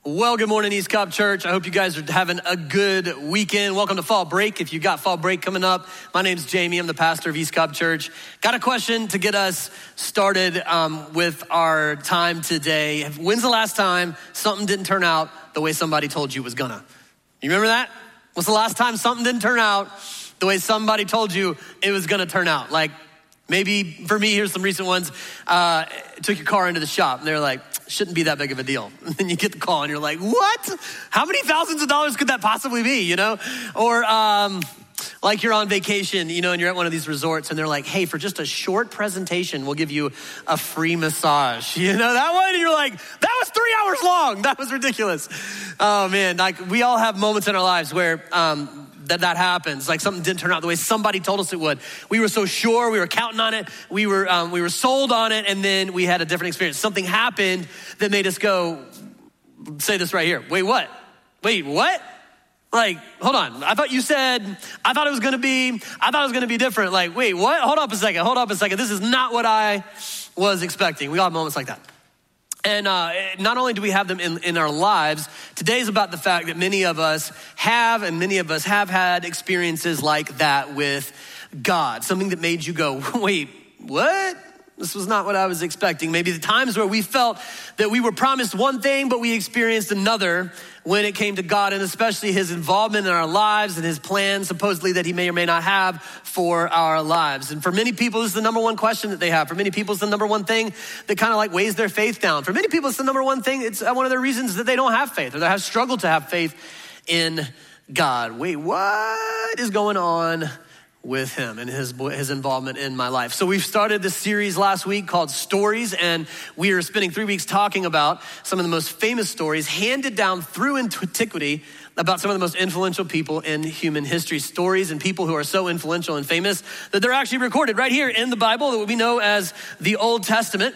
Well, good morning, East Cobb Church. I hope you guys are having a good weekend. Welcome to fall break. If you've got fall break coming up, my name's Jamie. I'm the pastor of East Cobb Church. Got a question to get us started with our time today. When's the last time something didn't turn out the way somebody told you it was gonna? You remember that? What's the last time something didn't turn out the way somebody told you it was gonna turn out? Like, maybe for me, here's some recent ones. Took your car into the shop and they're like, shouldn't be that big of a deal. And then you get the call and you're like, what? How many thousands of dollars could that possibly be, you know? Or like you're on vacation, you know, and you're at one of these resorts and they're like, hey, for just a short presentation, we'll give you a free massage. You know that one? And you're like, that was 3 hours long. That was ridiculous. Oh man, like we all have moments in our lives where that happens. Like something didn't turn out the way somebody told us it would. We were so sure, we were counting on it, we were sold on it, and then we had a different experience. Something happened that made us go, say this right here. Wait, what? Like, hold on. I thought it was gonna be different. Like, wait, what? Hold up a second. This is not what I was expecting. We all have moments like that. And not only do we have them in our lives, today's about the fact that many of us have had experiences like that with God. Something that made you go, wait, what? This was not what I was expecting. Maybe the times where we felt that we were promised one thing, but we experienced another when it came to God, and especially his involvement in our lives and his plans supposedly that he may or may not have for our lives. And for many people, this is the number one question that they have. For many people, it's the number one thing that kind of like weighs their faith down. For many people, it's the number one thing. It's one of the reasons that they don't have faith or they have struggled to have faith in God. Wait, what is going on with him and his involvement in my life? So we've started this series last week called Stories, and we are spending 3 weeks talking about some of the most famous stories handed down through antiquity about some of the most influential people in human history. Stories and people who are so influential and famous that they're actually recorded right here in the Bible that we know as the Old Testament.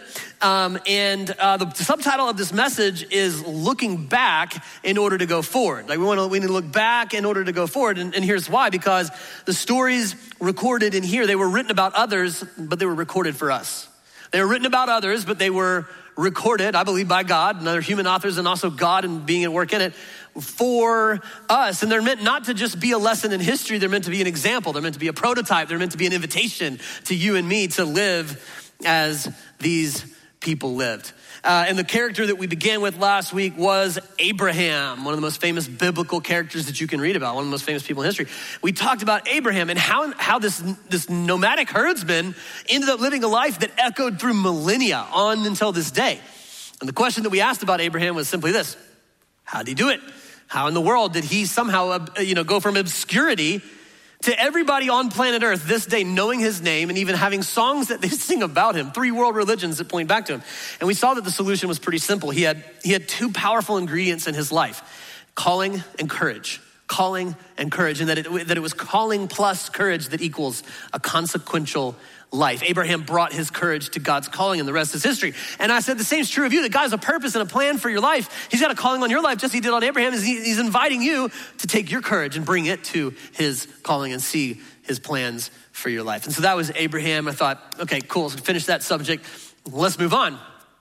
The subtitle of this message is Looking Back in Order to Go Forward. Like we need to look back in order to go forward. And here's why, because the stories recorded in here, they were written about others, but they were recorded for us. They were written about others, but they were recorded, I believe, by God and other human authors, and also God and being at work in it for us. And they're meant not to just be a lesson in history. They're meant to be an example. They're meant to be a prototype. They're meant to be an invitation to you and me to live as these people lived. And the character that we began with last week was Abraham, one of the most famous biblical characters that you can read about, one of the most famous people in history. We talked about Abraham and how this nomadic herdsman ended up living a life that echoed through millennia on until this day. And the question that we asked about Abraham was simply this: how did he do it? How in the world did he somehow go from obscurity to everybody on planet Earth this day knowing his name and even having songs that they sing about him, 3 world religions that point back to him? And we saw that the solution was pretty simple. He had 2 powerful ingredients in his life: calling and courage. Calling and courage, and that it was calling plus courage that equals a consequential life. Abraham brought his courage to God's calling, and the rest is history. And I said the same is true of you, that God has a purpose and a plan for your life. He's got a calling on your life, just as he did on Abraham. He's inviting you to take your courage and bring it to his calling and see his plans for your life. And so that was Abraham. I thought, okay, cool, so finish that subject. Let's move on.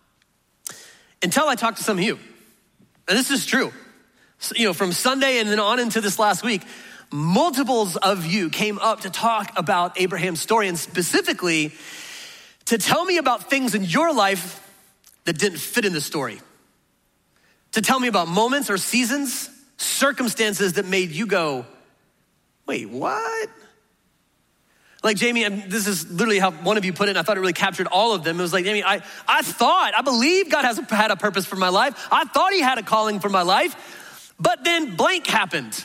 Until I talked to some of you, and this is true. So, from Sunday and then on into this last week, multiples of you came up to talk about Abraham's story, and specifically to tell me about things in your life that didn't fit in the story. To tell me about moments or seasons, circumstances that made you go, wait, what? Like Jamie, and this is literally how one of you put it, and I thought it really captured all of them. It was like, Jamie, I believe God had a purpose for my life. I thought he had a calling for my life. But then blank happened.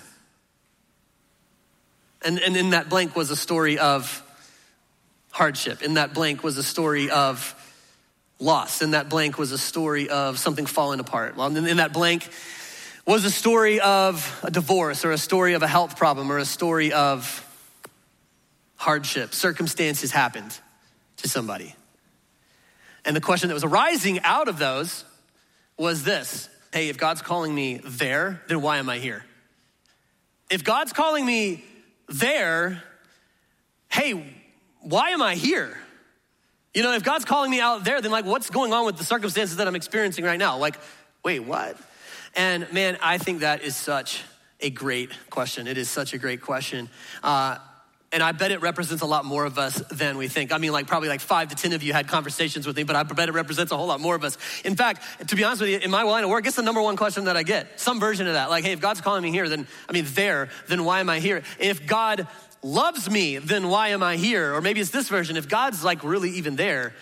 And in that blank was a story of hardship. In that blank was a story of loss. In that blank was a story of something falling apart. Well, in that blank was a story of a divorce, or a story of a health problem, or a story of hardship. Circumstances happened to somebody. And the question that was arising out of those was this: hey, if God's calling me there, then why am I here? If God's calling me there, hey, why am I here? If God's calling me out there, then like what's going on with the circumstances that I'm experiencing right now? Like, wait, what? And man, I think that is such a great question. It is such a great question. And I bet it represents a lot more of us than we think. I mean, probably 5 to 10 of you had conversations with me, but I bet it represents a whole lot more of us. In fact, to be honest with you, in my line of work, it's the number one question that I get. Some version of that. Hey, if God's calling me here, then why am I here? If God loves me, then why am I here? Or maybe it's this version. If God's really even there,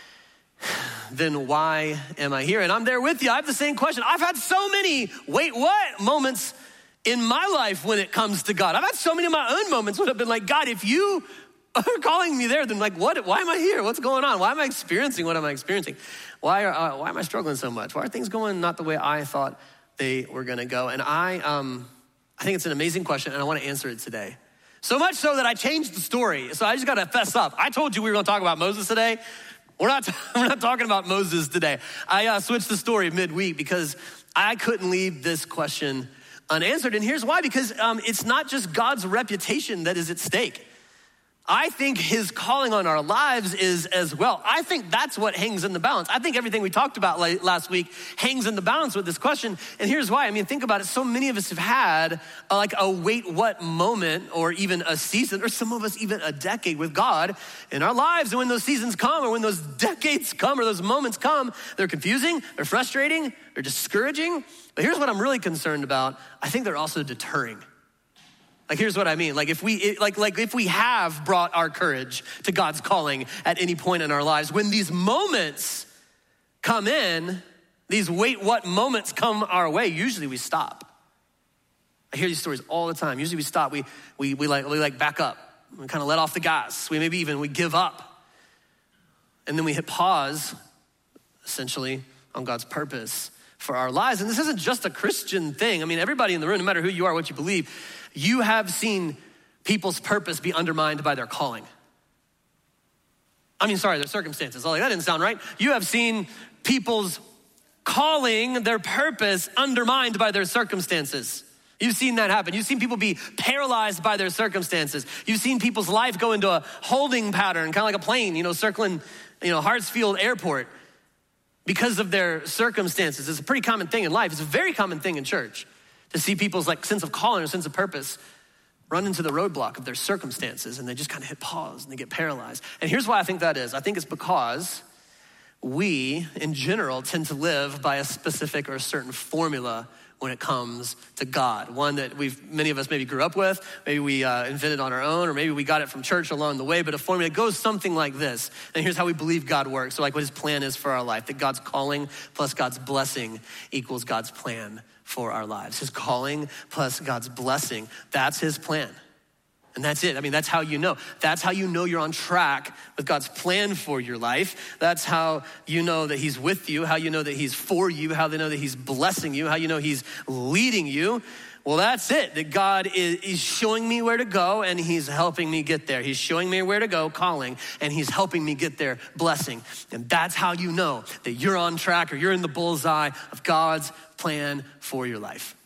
then why am I here? And I'm there with you. I have the same question. I've had so many wait, what moments in my life when it comes to God. I've had so many of my own moments when I've been like, God, if you are calling me there, then what? Why am I here? What's going on? Why am I experiencing what am I experiencing? Why am I struggling so much? Why are things going not the way I thought they were gonna go? And I think it's an amazing question, and I wanna answer it today. So much so that I changed the story. So I just gotta fess up. I told you we were gonna talk about Moses today. We're not talking about Moses today. I switched the story midweek because I couldn't leave this question unanswered. And here's why, because it's not just God's reputation that is at stake. I think his calling on our lives is as well. I think that's what hangs in the balance. I think everything we talked about last week hangs in the balance with this question. And here's why. I mean, think about it. So many of us have had a wait what moment, or even a season, or some of us even a decade with God in our lives. And when those seasons come, or when those decades come, or those moments come, they're confusing, they're frustrating, they're discouraging. But here's what I'm really concerned about. I think they're also deterring. Here's what I mean. If we have brought our courage to God's calling at any point in our lives, when these moments come in, these wait what moments come our way, usually we stop. I hear these stories all the time. Usually we stop. We back up. We kind of let off the gas. We give up. And then we hit pause, essentially, on God's purpose for our lives. And this isn't just a Christian thing. I mean, everybody in the room, no matter who you are, what you believe, you have seen people's purpose be undermined by their calling. Their circumstances. That didn't sound right. You have seen people's calling, their purpose, undermined by their circumstances. You've seen that happen. You've seen people be paralyzed by their circumstances. You've seen people's life go into a holding pattern, kind of like a plane, circling, Hartsfield Airport because of their circumstances. It's a pretty common thing in life. It's a very common thing in church to see people's sense of calling or sense of purpose run into the roadblock of their circumstances, and they just kind of hit pause and they get paralyzed. And here's why I think that is. I think it's because we, in general, tend to live by a specific or a certain formula when it comes to God. One that many of us maybe grew up with, maybe we invented on our own, or maybe we got it from church along the way, but a formula goes something like this. And here's how we believe God works. So what his plan is for our life, that God's calling plus God's blessing equals God's plan for our lives. His calling plus God's blessing, that's his plan. And that's it. That's how you know. That's how you know you're on track with God's plan for your life. That's how you know that he's with you, how you know that he's for you, how you know that he's blessing you, how you know he's leading you. Well, that's it, that God is showing me where to go and he's helping me get there. He's showing me where to go, calling, and he's helping me get there, blessing. And that's how you know that you're on track, or you're in the bullseye of God's plan for your life.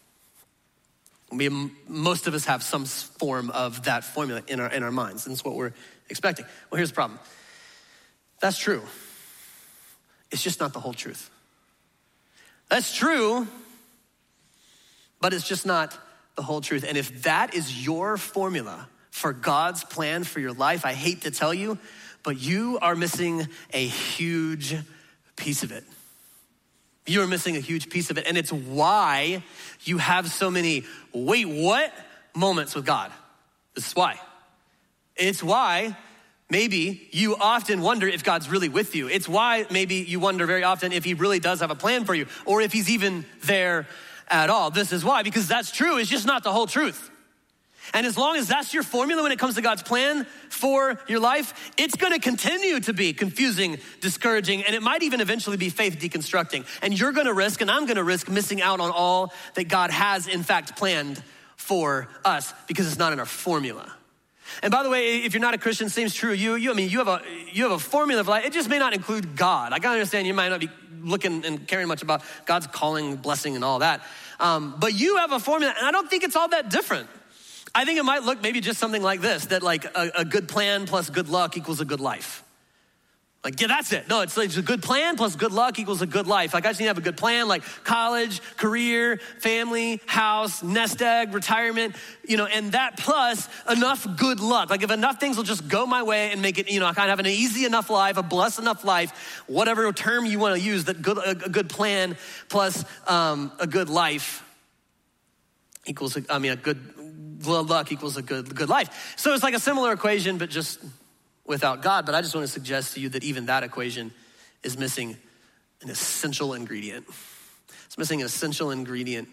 Most of us have some form of that formula in our minds, and it's what we're expecting. Well, here's the problem. That's true. It's just not the whole truth. That's true, but it's just not the whole truth. And if that is your formula for God's plan for your life, I hate to tell you, but you are missing a huge piece of it. You are missing a huge piece of it. And it's why you have so many wait, what moments with God. This is why. It's why maybe you often wonder if God's really with you. It's why maybe you wonder very often if he really does have a plan for you, or if he's even there at all. This is why, because that's true. It's just not the whole truth. And as long as that's your formula when it comes to God's plan for your life, it's gonna continue to be confusing, discouraging, and it might even eventually be faith deconstructing. And you're gonna risk, and I'm gonna risk, missing out on all that God has in fact planned for us, because it's not in our formula. And by the way, if you're not a Christian, same is true. You have a formula of life. It just may not include God. I can understand you might not be looking and caring much about God's calling, blessing, and all that. But you have a formula, and I don't think it's all that different. I think it might look maybe just something like this, that a good plan plus good luck equals a good life. Like, yeah, that's it. No, it's like a good plan plus good luck equals a good life. Like, I just need to have a good plan, like college, career, family, house, nest egg, retirement, and that plus enough good luck. Like, if enough things will just go my way and make it, I kind of have an easy enough life, a blessed enough life, whatever term you want to use, that a good plan plus a good life equals, a good luck equals a good life. So it's like a similar equation, but just without God. But I just want to suggest to you that even that equation is missing an essential ingredient. It's missing an essential ingredient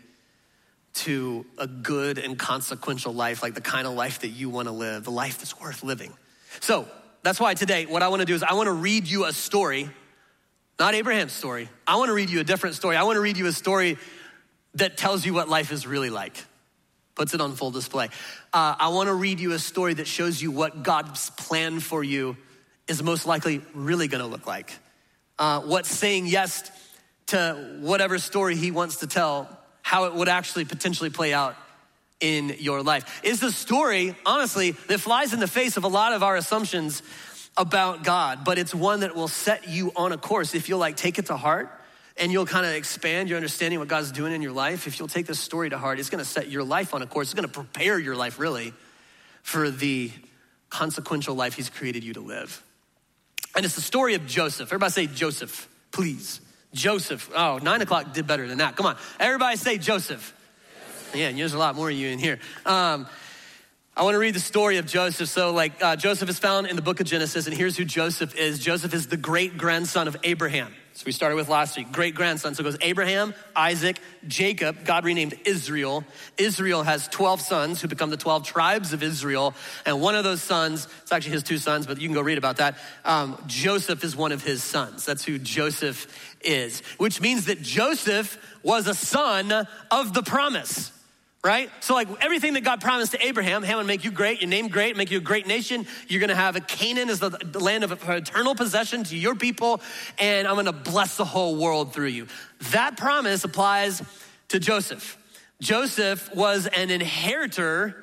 to a good and consequential life, like the kind of life that you want to live, the life that's worth living. So that's why today, what I want to do is I want to read you a story, not Abraham's story. I want to read you a different story. I want to read you a story that tells you what life is really like. Puts it on full display. I want to read you a story that shows you what God's plan for you is most likely really going to look like. What saying yes to whatever story he wants to tell, how it would actually potentially play out in your life. It's a story, honestly, that flies in the face of a lot of our assumptions about God, but it's one that will set you on a course if you'll take it to heart. And you'll kind of expand your understanding of what God's doing in your life. If you'll take this story to heart, it's gonna set your life on a course. It's gonna prepare your life really for the consequential life he's created you to live. And it's the story of Joseph. Everybody say Joseph, please. Joseph. Oh, 9 o'clock did better than that. Come on, everybody say Joseph. Yeah, and there's a lot more of you in here. I wanna read the story of Joseph. So Joseph is found in the book of Genesis, and here's who Joseph is. Joseph is the great grandson of Abraham. So we started with last week, great grandson. So it goes Abraham, Isaac, Jacob, God renamed Israel. Israel has 12 sons who become the 12 tribes of Israel. And one of those sons, it's actually his 2 sons, but you can go read about that. Joseph is one of his sons. That's who Joseph is, which means that Joseph was a son of the promise. Right? So everything that God promised to Abraham, hey, I'm gonna make you great, your name great, make you a great nation. You're gonna have a Canaan as the land of eternal possession to your people, and I'm gonna bless the whole world through you. That promise applies to Joseph. Joseph was an inheritor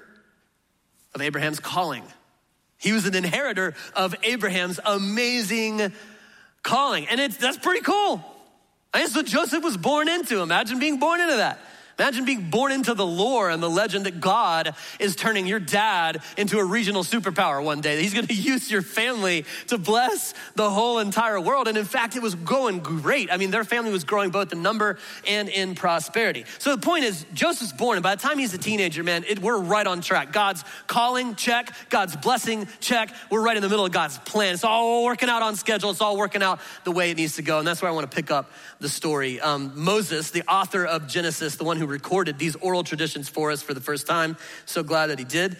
of Abraham's calling. He was an inheritor of Abraham's amazing calling. And that's pretty cool. That's what Joseph was born into. Imagine being born into that. Imagine being born into the lore and the legend that God is turning your dad into a regional superpower one day. That he's gonna use your family to bless the whole entire world. And in fact, it was going great. I mean, their family was growing both in number and in prosperity. So the point is, Joseph's born, and by the time he's a teenager, man, we're right on track. God's calling, check. God's blessing, check. We're right in the middle of God's plan. It's all working out on schedule. It's all working out the way it needs to go. And that's where I wanna pick up the story. Moses, the author of Genesis, the one who recorded these oral traditions for us for the first time. So glad that he did.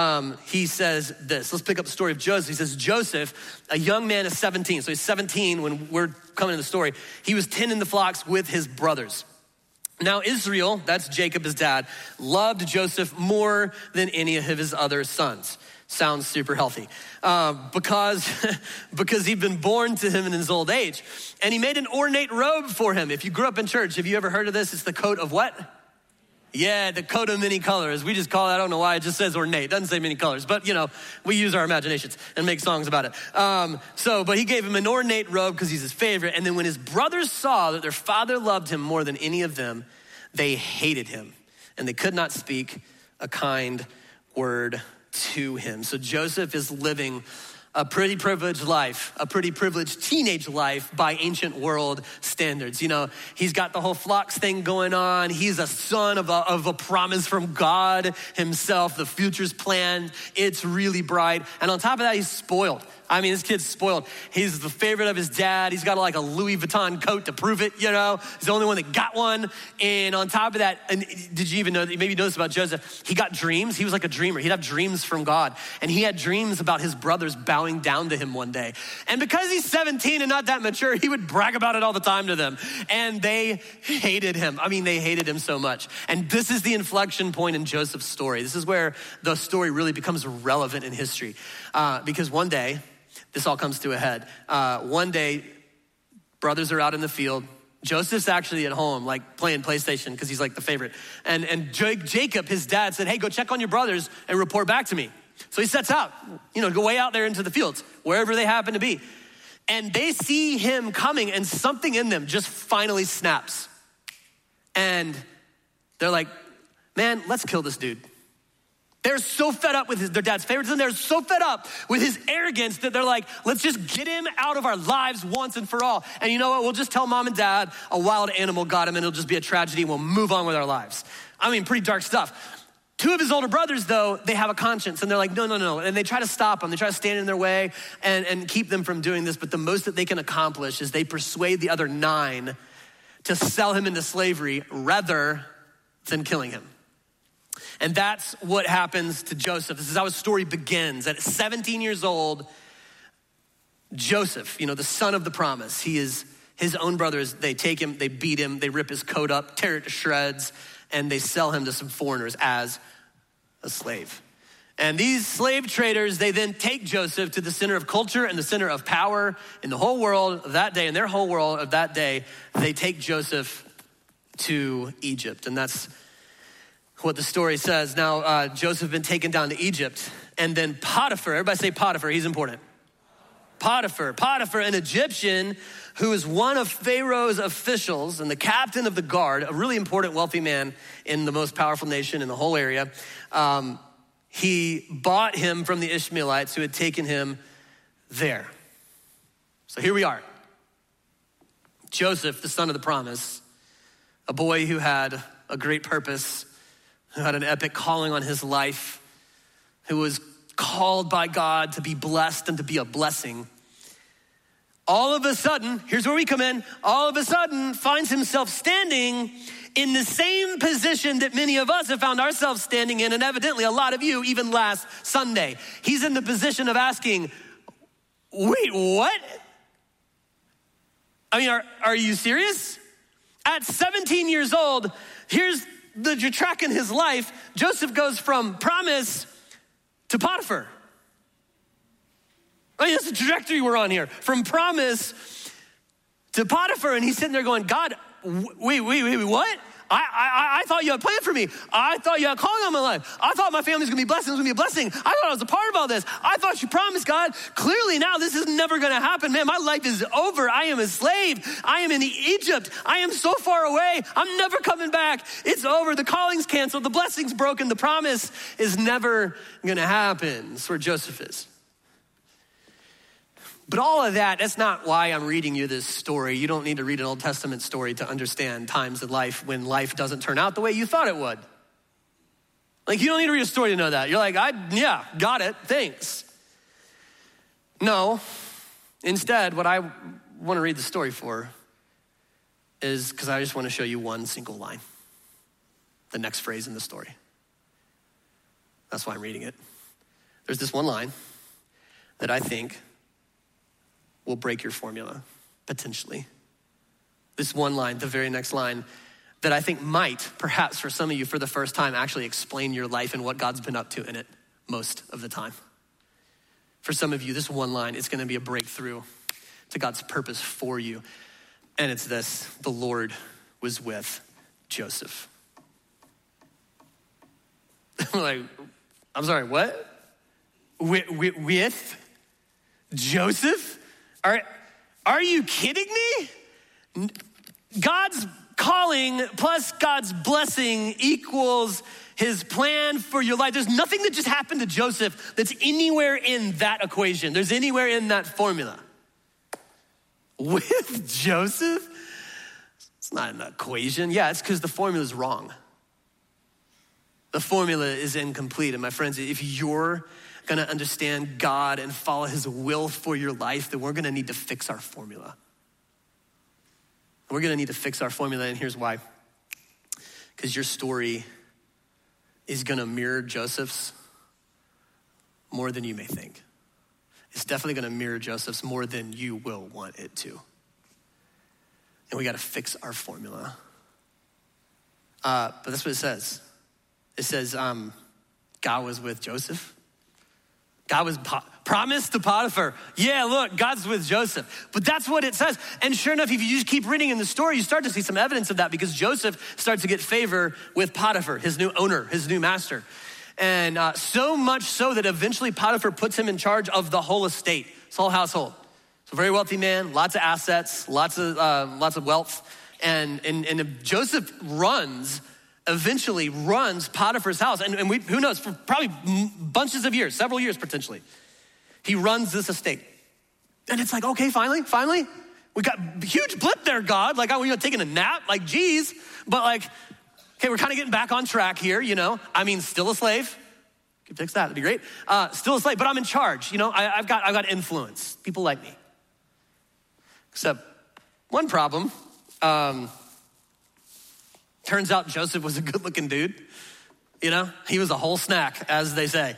He says this. Let's pick up the story of Joseph. He says, Joseph, a young man of 17. So he's 17 when we're coming to the story. He was tending the flocks with his brothers. Now Israel, that's Jacob, his dad, loved Joseph more than any of his other sons. Sounds super healthy. Because he'd been born to him in his old age. And he made an ornate robe for him. If you grew up in church, have you ever heard of this? It's the coat of what? Yeah, the coat of many colors. We just call it, I don't know why, it just says ornate. It doesn't say many colors, but we use our imaginations and make songs about it. But he gave him an ornate robe because he's his favorite. And then when his brothers saw that their father loved him more than any of them, they hated him. And they could not speak a kind word to him. So Joseph is living a pretty privileged life, a pretty privileged teenage life by ancient world standards. He's got the whole flocks thing going on. He's a son of a promise from God himself. The future's planned. It's really bright. And on top of that, he's spoiled. I mean, this kid's spoiled. He's the favorite of his dad. He's got a Louis Vuitton coat to prove it, He's the only one that got one. And on top of that, and did you even know, maybe you know this about Joseph, he got dreams. He was like a dreamer. He'd have dreams from God. And he had dreams about his brothers bowing down to him one day. And because he's 17 and not that mature, he would brag about it all the time to them. And they hated him. I mean, they hated him so much. And this is the inflection point in Joseph's story. This is where the story really becomes relevant in history. Because one day, this all comes to a head. One day, brothers are out in the field. Joseph's actually at home, playing PlayStation because he's the favorite. And Jacob, his dad, said, hey, go check on your brothers and report back to me. So he sets out, go way out there into the fields, wherever they happen to be. And they see him coming and something in them just finally snaps. And they're like, man, let's kill this dude. They're so fed up with their dad's favoritism. They're so fed up with his arrogance that they're like, let's just get him out of our lives once and for all. And you know what? We'll just tell mom and dad a wild animal got him and it'll just be a tragedy and we'll move on with our lives. I mean, pretty dark stuff. Two of his older brothers, though, they have a conscience and they're like, no. And they try to stop him. They try to stand in their way and keep them from doing this. But the most that they can accomplish is they persuade the other 9 to sell him into slavery rather than killing him. And that's what happens to Joseph. This is how his story begins. At 17 years old, Joseph, the son of the promise, he is his own brothers. They take him, they beat him, they rip his coat up, tear it to shreds, and they sell him to some foreigners as a slave. And these slave traders, they then take Joseph to the center of culture and the center of power in the whole world of that day. In their whole world of that day, they take Joseph to Egypt. And that's what the story says. Now, Joseph had been taken down to Egypt, and then Potiphar, everybody say Potiphar, he's important. Potiphar, an Egyptian who is one of Pharaoh's officials and the captain of the guard, a really important wealthy man in the most powerful nation in the whole area. He bought him from the Ishmaelites who had taken him there. So here we are. Joseph, the son of the promise, a boy who had a great purpose, who had an epic calling on his life, who was called by God to be blessed and to be a blessing. All of a sudden, here's where we come in, all of a sudden finds himself standing in the same position that many of us have found ourselves standing in, and evidently a lot of you even last Sunday. He's in the position of asking, wait, what? I mean, are you serious? At 17 years old, here's the track in his life. Joseph goes from promise to Potiphar. I mean, that's the trajectory we're on here. From promise to Potiphar, and he's sitting there going, God, wait, what? I thought you had a plan for me. I thought you had a calling on my life. I thought my family's gonna be blessed. It was gonna be a blessing. I thought I was a part of all this. I thought you promised, God. Clearly now this is never gonna happen. Man, my life is over. I am a slave. I am in Egypt. I am so far away. I'm never coming back. It's over. The calling's canceled. The blessing's broken. The promise is never gonna happen. That's where Joseph is. But all of that's not why I'm reading you this story. You don't need to read an Old Testament story to understand times in life when life doesn't turn out the way you thought it would. Like, you don't need to read a story to know that. You're like, yeah, got it, thanks. No, instead, what I want to read the story for is because I just want to show you one single line, the next phrase in the story. That's why I'm reading it. There's this one line that I think will break your formula, potentially. This one line, the very next line, that I think might, perhaps for some of you for the first time, actually explain your life and what God's been up to in it most of the time. For some of you, this one line is gonna be a breakthrough to God's purpose for you. And it's this: the Lord was with Joseph. I'm like, I'm sorry, what? With Joseph? Are you kidding me? God's calling plus God's blessing equals his plan for your life. There's nothing that just happened to Joseph that's anywhere in that equation. There's anywhere in that formula. With Joseph? It's not an equation. Yeah, it's because the formula is wrong. The formula is incomplete. And my friends, if you're gonna understand God and follow his will for your life, then we're gonna need to fix our formula. We're gonna need to fix our formula, and here's why. Because your story is gonna mirror Joseph's more than you may think. It's definitely gonna mirror Joseph's more than you will want it to. And we gotta fix our formula. But that's what it says. It says God was with Joseph. God was promised to Potiphar. Yeah, look, God's with Joseph. But that's what it says. And sure enough, if you just keep reading in the story, you start to see some evidence of that, because Joseph starts to get favor with Potiphar, his new owner, his new master. And so much so that eventually Potiphar puts him in charge of the whole estate, his whole household. So a very wealthy man, lots of assets, lots of wealth. And Joseph eventually runs Potiphar's house. And who knows, for probably bunches of years, several years potentially, he runs this estate. And it's like, okay, finally, we got a huge blip there, God. Like, are we taking a nap? Like, geez. But like, okay, we're kind of getting back on track here, I mean, still a slave. Could fix that, that'd be great. Still a slave, but I'm in charge. I've got influence. People like me. Except one problem. Turns out Joseph was a good looking dude. He was a whole snack, as they say.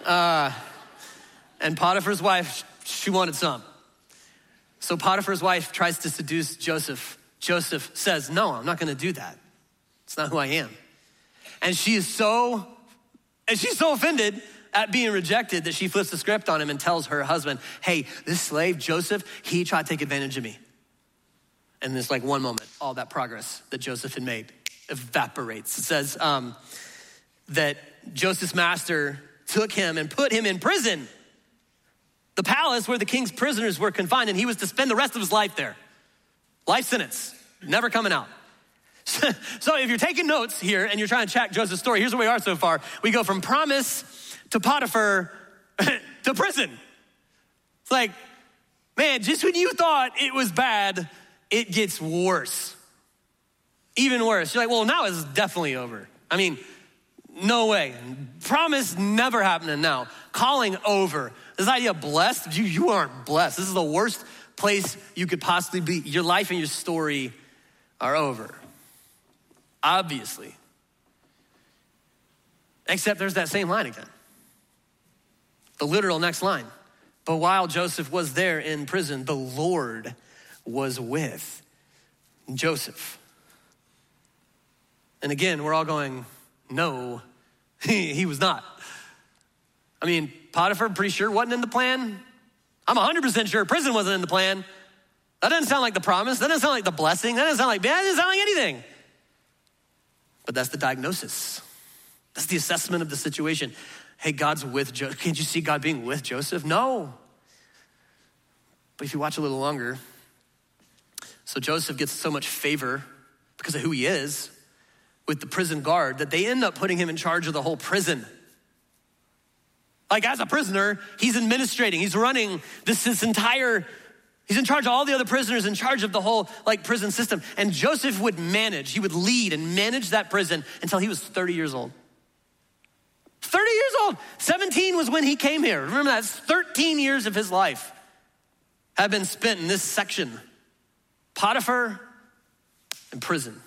And Potiphar's wife, she wanted some. So Potiphar's wife tries to seduce Joseph. Joseph says, no, I'm not gonna do that. It's not who I am. And she's so offended at being rejected that she flips the script on him and tells her husband, hey, this slave, Joseph, he tried to take advantage of me. And this like one moment, all that progress that Joseph had made evaporates. It says that Joseph's master took him and put him in prison, the palace where the king's prisoners were confined, and he was to spend the rest of his life there. Life sentence, never coming out. So if you're taking notes here and you're trying to track Joseph's story, here's where we are so far. We go from promise to Potiphar to prison. It's like, man, just when you thought it was bad, it gets worse. Even worse. You're like, well, now it's definitely over. I mean, no way. Promise never happening now. Calling over. This idea of blessed, you aren't blessed. This is the worst place you could possibly be. Your life and your story are over. Obviously. Except there's that same line again. The literal next line. But while Joseph was there in prison, the Lord was with Joseph. And again, we're all going, no, he was not. I mean, Potiphar, I'm pretty sure wasn't in the plan. I'm 100% sure prison wasn't in the plan. That doesn't sound like the promise. That doesn't sound like the blessing. That doesn't sound like anything. But that's the diagnosis. That's the assessment of the situation. Hey, God's with Joseph. Can't you see God being with Joseph? No. But if you watch a little longer, so Joseph gets so much favor because of who he is with the prison guard that they end up putting him in charge of the whole prison. Like as a prisoner, he's administrating, he's running this entire, he's in charge of all the other prisoners, in charge of the whole like prison system. And Joseph would lead and manage that prison until he was 30 years old. 30 years old. 17 was when he came here. Remember that, 13 years of his life have been spent in this section. Potiphar in prison.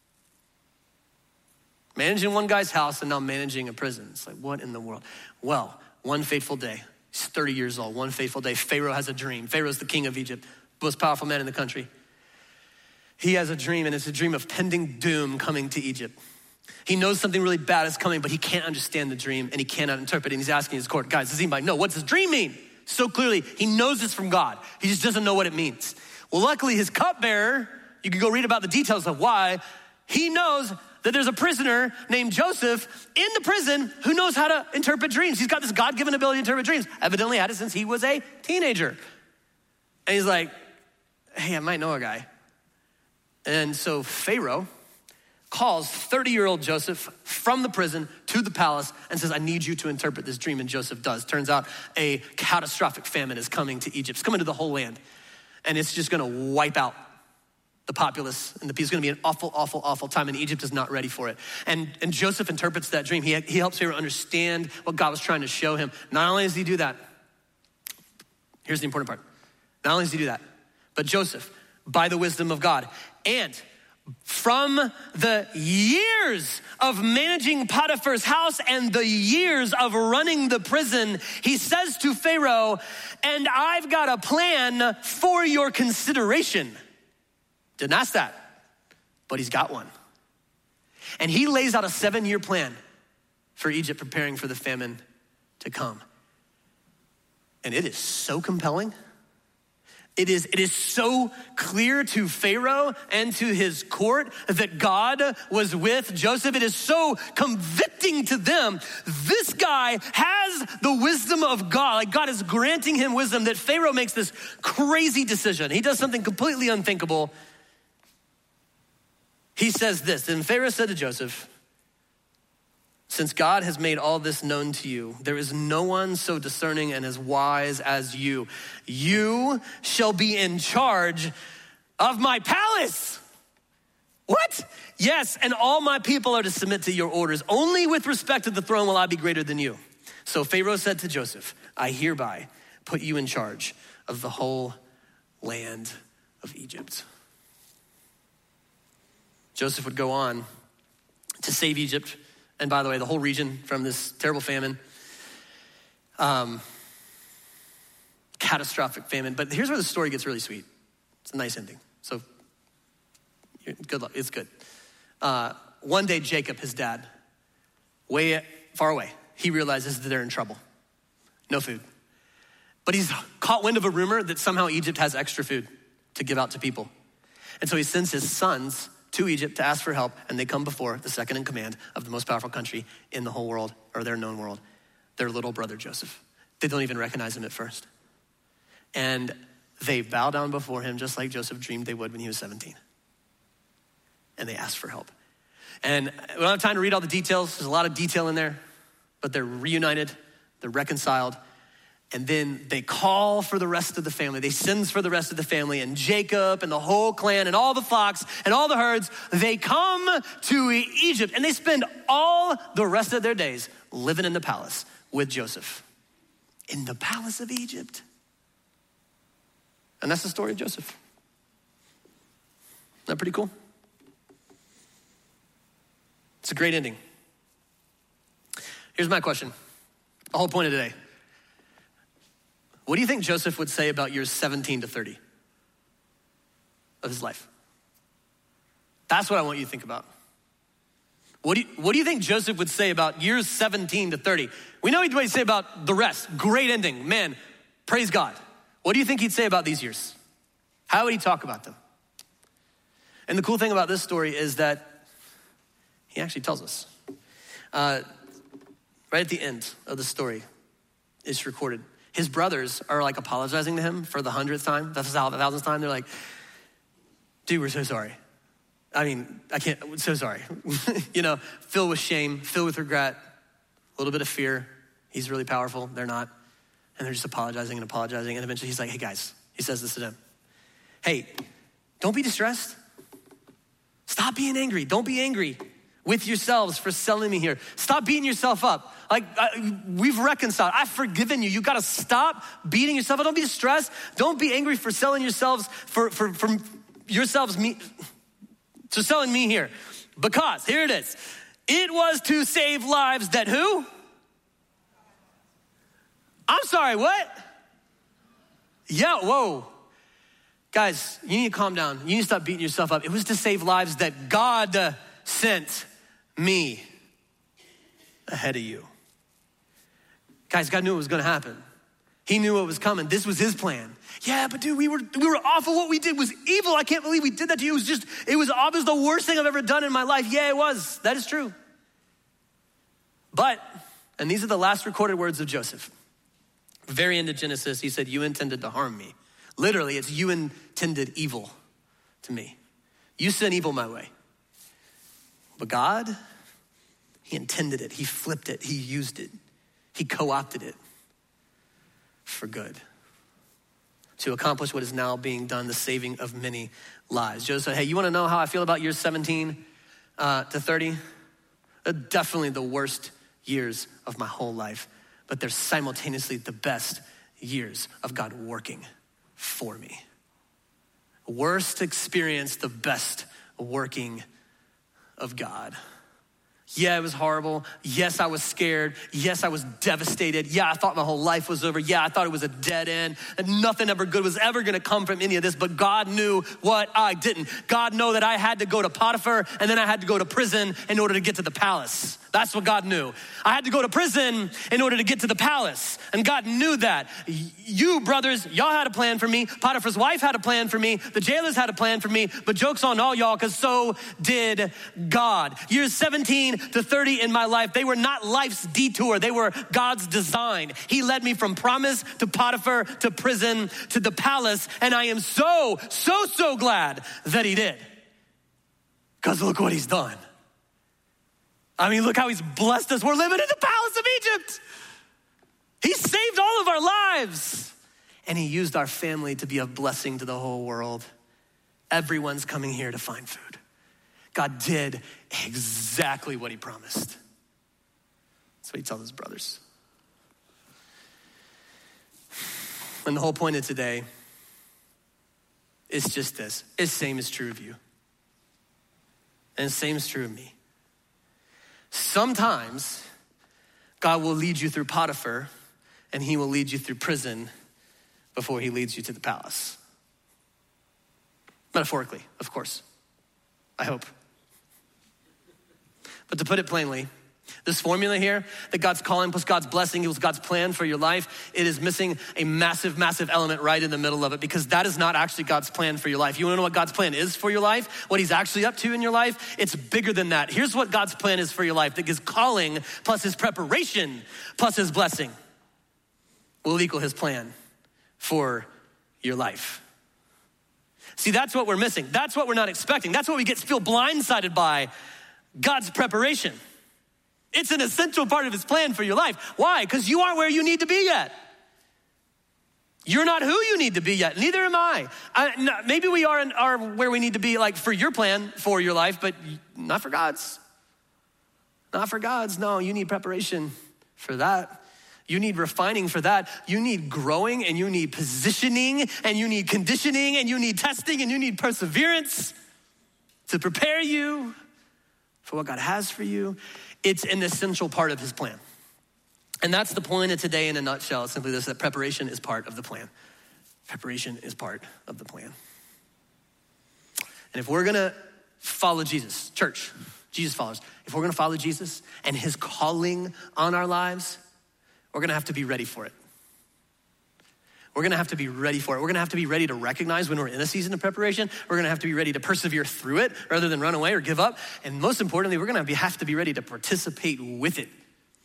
Managing one guy's house and now managing a prison. It's like, what in the world? Well, one fateful day, he's 30 years old, one fateful day, Pharaoh has a dream. Pharaoh's the king of Egypt, most powerful man in the country. He has a dream, and it's a dream of pending doom coming to Egypt. He knows something really bad is coming, but he can't understand the dream and he cannot interpret it. And he's asking his court, guys, does anybody know what's his dream mean? So clearly, he knows it's from God. He just doesn't know what it means. Well, luckily his cupbearer, you can go read about the details of why, he knows that there's a prisoner named Joseph in the prison who knows how to interpret dreams. He's got this God-given ability to interpret dreams. Evidently had it since he was a teenager. And he's like, hey, I might know a guy. And so Pharaoh calls 30-year-old Joseph from the prison to the palace and says, I need you to interpret this dream. And Joseph does. Turns out a catastrophic famine is coming to Egypt. It's coming to the whole land. And it's just gonna wipe out the populace and the people. It's gonna be an awful, awful, awful time, and Egypt is not ready for it. And Joseph interprets that dream. He helps Pharaoh understand what God was trying to show him. Not only does he do that, here's the important part. Not only does he do that, but Joseph, by the wisdom of God, and from the years of managing Potiphar's house and the years of running the prison, he says to Pharaoh, and I've got a plan for your consideration. Didn't ask that, but he's got one. And he lays out a 7-year plan for Egypt, preparing for the famine to come. And it is so compelling. It is so clear to Pharaoh and to his court that God was with Joseph. It is so convicting to them. This guy has the wisdom of God. Like God is granting him wisdom that Pharaoh makes this crazy decision. He does something completely unthinkable. He says this, and Pharaoh said to Joseph, since God has made all this known to you, there is no one so discerning and as wise as you. You shall be in charge of my palace. What? Yes, and all my people are to submit to your orders. Only with respect to the throne will I be greater than you. So Pharaoh said to Joseph, I hereby put you in charge of the whole land of Egypt. Joseph would go on to save Egypt, and by the way, the whole region from this terrible famine, catastrophic famine. But here's where the story gets really sweet. It's a nice ending. So good luck, it's good. One day, Jacob, his dad, way far away, he realizes that they're in trouble. No food. But he's caught wind of a rumor that somehow Egypt has extra food to give out to people. And so he sends his sons to Egypt to ask for help, and they come before the second in command of the most powerful country in the whole world, or their known world, their little brother Joseph. They don't even recognize him at first. And they bow down before him just like Joseph dreamed they would when he was 17. And they ask for help. And we don't have time to read all the details. There's a lot of detail in there, but they're reunited, they're reconciled. And then they call for the rest of the family. They send for the rest of the family, and Jacob and the whole clan and all the flocks and all the herds, they come to Egypt, and they spend all the rest of their days living in the palace with Joseph. In the palace of Egypt. And that's the story of Joseph. Isn't that pretty cool? It's a great ending. Here's my question. The whole point of today. What do you think Joseph would say about years 17 to 30 of his life? That's what I want you to think about. What do you think Joseph would say about years 17 to 30? We know what he'd say about the rest. Great ending. Man, praise God. What do you think he'd say about these years? How would he talk about them? And the cool thing about this story is that he actually tells us. Right at the end of the story, it's recorded. His brothers are like apologizing to him for the 100th time. That's the 1,000th time. They're like, dude, we're so sorry. I mean, we're so sorry. Filled with shame, filled with regret, a little bit of fear. He's really powerful. They're not. And they're just apologizing. And eventually he's like, hey guys, he says this to them. Hey, don't be distressed. Stop being angry. Don't be angry with yourselves for selling me here. Stop beating yourself up. We've reconciled. I've forgiven you. You got to stop beating yourself up. Don't be distressed. Don't be angry for selling yourselves for selling me here. Because here it is. It was to save lives that who? I'm sorry, what? Yeah, whoa. Guys, you need to calm down. You need to stop beating yourself up. It was to save lives that God sent me ahead of you. Guys, God knew it was gonna happen. He knew what was coming. This was his plan. Yeah, but dude, we were awful. What we did was evil. I can't believe we did that to you. It was the worst thing I've ever done in my life. Yeah, it was. That is true. But, and these are the last recorded words of Joseph. Very end of Genesis, he said, you intended to harm me. Literally, it's you intended evil to me. You sent evil my way. But God, he intended it. He flipped it. He used it. He co-opted it for good to accomplish what is now being done, the saving of many lives. Joseph said, hey, you want to know how I feel about years 17 to 30? Definitely the worst years of my whole life, but they're simultaneously the best years of God working for me. Worst experience, the best working of God. Yeah, it was horrible. Yes, I was scared. Yes, I was devastated. Yeah, I thought my whole life was over. Yeah, I thought it was a dead end and nothing ever good was ever gonna come from any of this, but God knew what I didn't. God knew that I had to go to Potiphar and then I had to go to prison in order to get to the palace. That's what God knew. I had to go to prison in order to get to the palace. And God knew that. You brothers, y'all had a plan for me. Potiphar's wife had a plan for me. The jailers had a plan for me. But joke's on all y'all, because so did God. Years 17 to 30 in my life, they were not life's detour. They were God's design. He led me from promise to Potiphar to prison to the palace. And I am so glad that he did. Because look what he's done. I mean, look how he's blessed us. We're living in the palace of Egypt. He saved all of our lives. And he used our family to be a blessing to the whole world. Everyone's coming here to find food. God did exactly what he promised. That's what he tells his brothers. And the whole point of today is just this. The same is true of you. And the same is true of me. Sometimes God will lead you through Potiphar and he will lead you through prison before he leads you to the palace. Metaphorically, of course, I hope. But to put it plainly, this formula here, that God's calling plus God's blessing equals God's plan for your life, it is missing a massive element right in the middle of it, because that is not actually God's plan for your life. You wanna know what God's plan is for your life? What he's actually up to in your life? It's bigger than that. Here's what God's plan is for your life. That his calling plus his preparation plus his blessing will equal his plan for your life. See, that's what we're missing. That's what we're not expecting. That's what we feel blindsided by. God's preparation. It's an essential part of his plan for your life. Why? Because you aren't where you need to be yet. You're not who you need to be yet. Neither am I. Maybe we are where we need to be, like for your plan for your life, but not for God's. Not for God's. No, you need preparation for that. You need refining for that. You need growing, and you need positioning, and you need conditioning, and you need testing, and you need perseverance to prepare you for what God has for you. It's an essential part of his plan. And that's the point of today in a nutshell. It's simply this, that preparation is part of the plan. Preparation is part of the plan. And if we're gonna follow Jesus, church, Jesus followers, if we're gonna follow Jesus and his calling on our lives, we're gonna have to be ready for it. We're gonna have to be ready for it. We're gonna have to be ready to recognize when we're in a season of preparation. We're gonna have to be ready to persevere through it rather than run away or give up. And most importantly, we're gonna have to be ready to participate with it.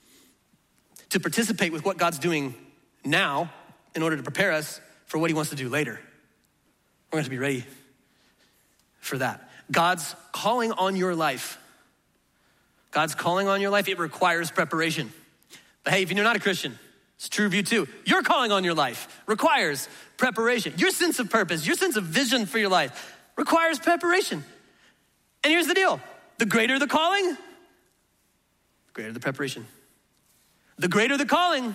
To participate with what God's doing now in order to prepare us for what he wants to do later. We're gonna have to be ready for that. God's calling on your life. God's calling on your life, it requires preparation. But hey, if you're not a Christian, it's true of you too. Your calling on your life requires preparation. Your sense of purpose, your sense of vision for your life requires preparation. And here's the deal. The greater the calling, the greater the preparation. The greater the calling,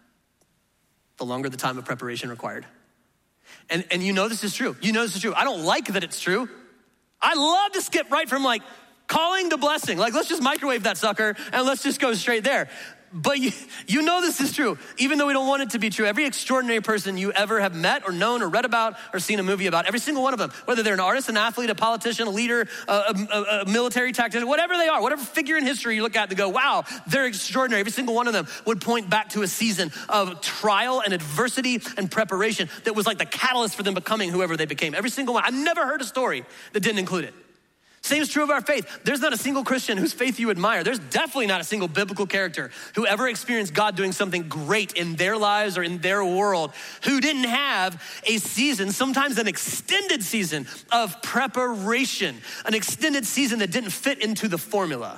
the longer the time of preparation required. And you know this is true. You know this is true. I don't like that it's true. I love to skip right from like calling to blessing. Like, let's just microwave that sucker and let's just go straight there. But you know this is true, even though we don't want it to be true. Every extraordinary person you ever have met or known or read about or seen a movie about, every single one of them, whether they're an artist, an athlete, a politician, a leader, a military tactician, whatever they are, whatever figure in history you look at and go, wow, they're extraordinary. Every single one of them would point back to a season of trial and adversity and preparation that was like the catalyst for them becoming whoever they became. Every single one. I've never heard a story that didn't include it. Same is true of our faith. There's not a single Christian whose faith you admire. There's definitely not a single biblical character who ever experienced God doing something great in their lives or in their world who didn't have a season, sometimes an extended season of preparation, an extended season that didn't fit into the formula.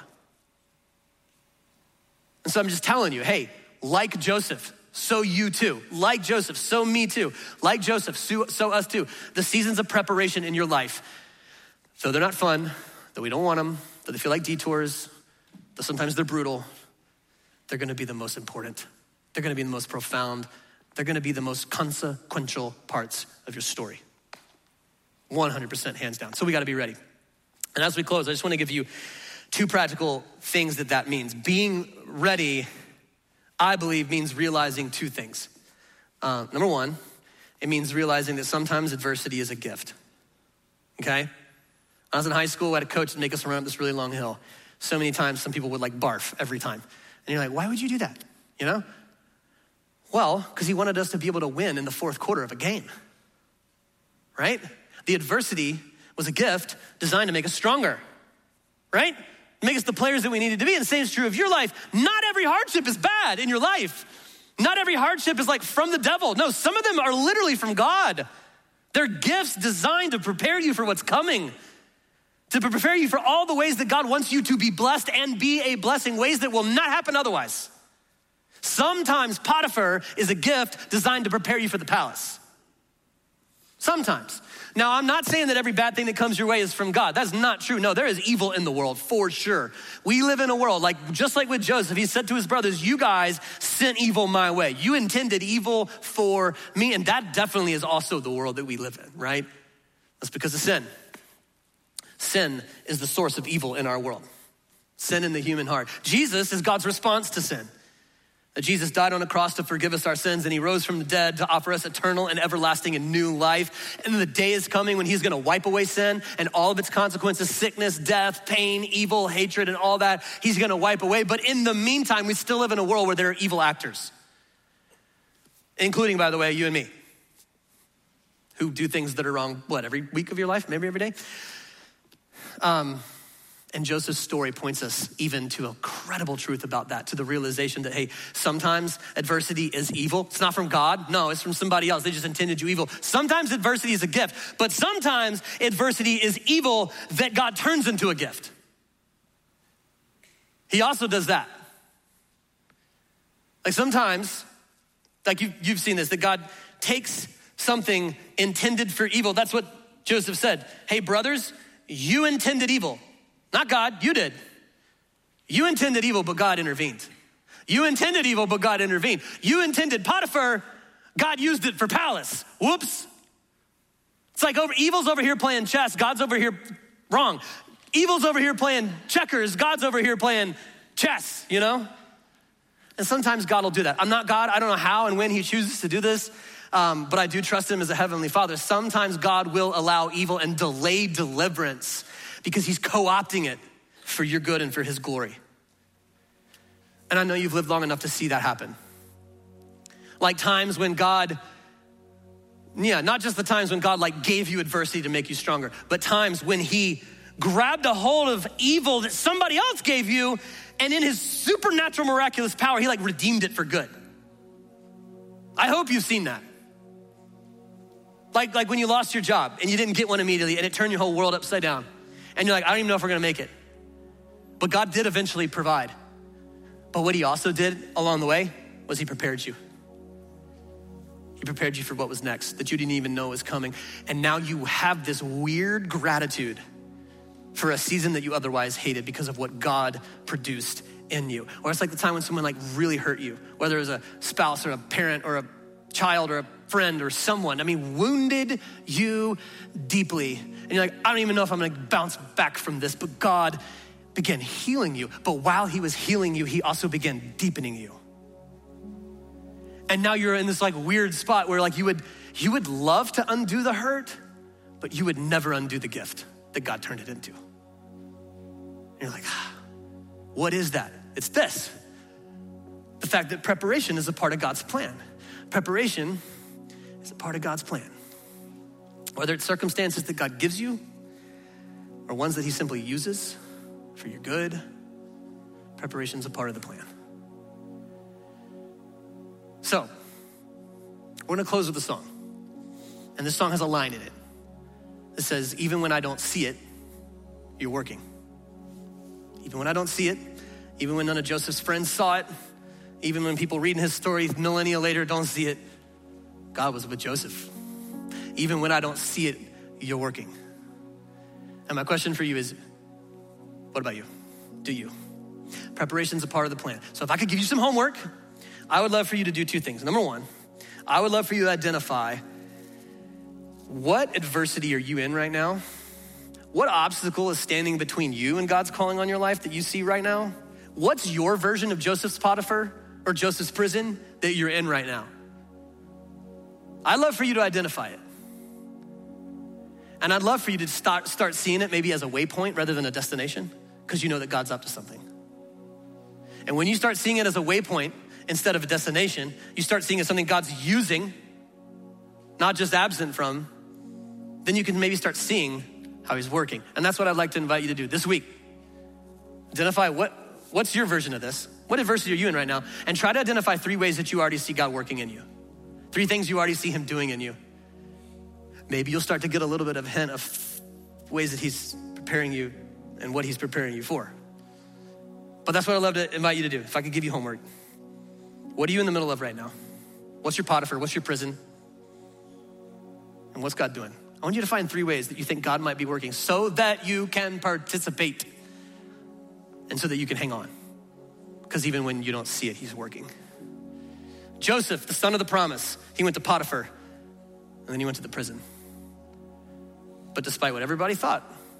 And so I'm just telling you, hey, like Joseph, so you too. Like Joseph, so me too. Like Joseph, so us too. The seasons of preparation in your life, though they're not fun, though we don't want them, though they feel like detours, though sometimes they're brutal, they're gonna be the most important. They're gonna be the most profound. They're gonna be the most consequential parts of your story. 100% hands down. So we gotta be ready. And as we close, I just wanna give you two practical things that means. Being ready, I believe, means realizing two things. Number one, it means realizing that sometimes adversity is a gift, okay? I was in high school, I had a coach that make us run up this really long hill. So many times some people would like barf every time. And you're like, why would you do that? You know? Well, because he wanted us to be able to win in the fourth quarter of a game, right? The adversity was a gift designed to make us stronger, right? Make us the players that we needed to be. And the same is true of your life. Not every hardship is bad in your life. Not every hardship is like from the devil. No, some of them are literally from God. They're gifts designed to prepare you for what's coming, to prepare you for all the ways that God wants you to be blessed and be a blessing, ways that will not happen otherwise. Sometimes Potiphar is a gift designed to prepare you for the palace. Sometimes. Now, I'm not saying that every bad thing that comes your way is from God. That's not true. No, there is evil in the world for sure. We live in a world, just like with Joseph, he said to his brothers, you guys sent evil my way. You intended evil for me. And that definitely is also the world that we live in, right? That's because of sin. Sin is the source of evil in our world. Sin in the human heart. Jesus is God's response to sin. That Jesus died on a cross to forgive us our sins, and he rose from the dead to offer us eternal and everlasting and new life. And the day is coming when he's gonna wipe away sin and all of its consequences, sickness, death, pain, evil, hatred, and all that, he's gonna wipe away. But in the meantime, we still live in a world where there are evil actors, including, by the way, you and me, who do things that are wrong, every week of your life, maybe every day? And Joseph's story points us even to a credible truth about that, to the realization that, hey, sometimes adversity is evil. It's not from God. No, it's from somebody else. They just intended you evil. Sometimes adversity is a gift, but sometimes adversity is evil that God turns into a gift. He also does that. Like sometimes, like you've seen this, that God takes something intended for evil. That's what Joseph said. Hey, brothers, you intended evil. Not God, you did. You intended evil, but God intervened. You intended evil, but God intervened. You intended Potiphar, God used it for palace. Whoops. It's like evil's over here playing chess, God's over here, wrong. Evil's over here playing checkers, God's over here playing chess, you know? And sometimes God will do that. I'm not God, I don't know how and when he chooses to do this, but I do trust him as a heavenly father. Sometimes God will allow evil and delay deliverance because he's co-opting it for your good and for his glory. And I know you've lived long enough to see that happen. Like times when God, not just the times when God like gave you adversity to make you stronger, but times when he grabbed a hold of evil that somebody else gave you, and in his supernatural miraculous power, he like redeemed it for good. I hope you've seen that. Like when you lost your job and you didn't get one immediately and it turned your whole world upside down. And you're like, I don't even know if we're gonna make it. But God did eventually provide. But what he also did along the way was he prepared you. He prepared you for what was next that you didn't even know was coming. And now you have this weird gratitude for a season that you otherwise hated because of what God produced in you. Or it's like the time when someone like really hurt you, whether it was a spouse or a parent or a child or a friend or someone, wounded you deeply. And you're like, I don't even know if I'm gonna bounce back from this, but God began healing you. But while he was healing you, he also began deepening you. And now you're in this like weird spot where like you would love to undo the hurt, but you would never undo the gift that God turned it into. And you're like, what is that? It's this. The fact that preparation is a part of God's plan. Preparation is a part of God's plan. Whether it's circumstances that God gives you or ones that he simply uses for your good, preparation is a part of the plan. So, we're gonna close with a song. And this song has a line in it that says, even when I don't see it, you're working. Even when I don't see it, even when none of Joseph's friends saw it, even when people reading his story millennia later don't see it, God was with Joseph. Even when I don't see it, you're working. And my question for you is, what about you? Do you? Preparation's a part of the plan. So if I could give you some homework, I would love for you to do two things. Number one, I would love for you to identify what adversity are you in right now? What obstacle is standing between you and God's calling on your life that you see right now? What's your version of Joseph's Potiphar or Joseph's prison that you're in right now? I'd love for you to identify it. And I'd love for you to start seeing it maybe as a waypoint rather than a destination. because you know that God's up to something. And when you start seeing it as a waypoint instead of a destination, you start seeing it as something God's using, not just absent from, then you can maybe start seeing how he's working. And that's what I'd like to invite you to do this week. Identify what's your version of this? What adversity are you in right now? And try to identify 3 ways that you already see God working in you. 3 things you already see him doing in you. Maybe you'll start to get a little bit of a hint of ways that he's preparing you and what he's preparing you for. But that's what I'd love to invite you to do. If I could give you homework. What are you in the middle of right now? What's your Potiphar? What's your prison? And what's God doing? I want you to find 3 ways that you think God might be working so that you can participate and so that you can hang on. Because even when you don't see it, he's working. Joseph, the son of the promise, he went to Potiphar and then he went to the prison. But despite what everybody thought,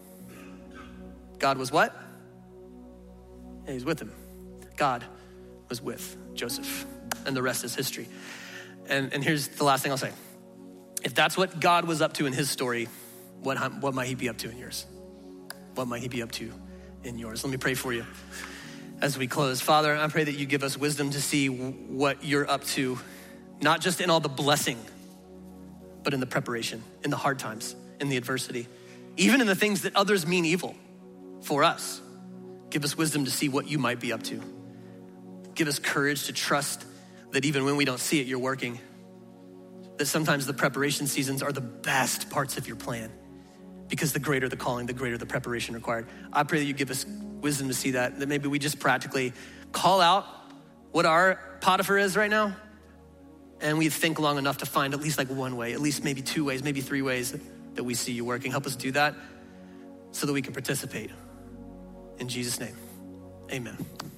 God was what? Yeah, he's with him. God was with Joseph, and the rest is history. And here's the last thing I'll say. If that's what God was up to in his story, what might he be up to in yours? What might he be up to in yours? Let me pray for you as we close. Father, I pray that you give us wisdom to see what you're up to, not just in all the blessing, but in the preparation, in the hard times, in the adversity, even in the things that others mean evil for us. Give us wisdom to see what you might be up to. Give us courage to trust that even when we don't see it, you're working. That sometimes the preparation seasons are the best parts of your plan, because the greater the calling, the greater the preparation required. I pray that you give us wisdom to see that maybe we just practically call out what our Potiphar is right now, and we think long enough to find at least like 1 way, at least maybe 2 ways, maybe 3 ways that we see you working. Help us do that so that we can participate. In Jesus' name, amen.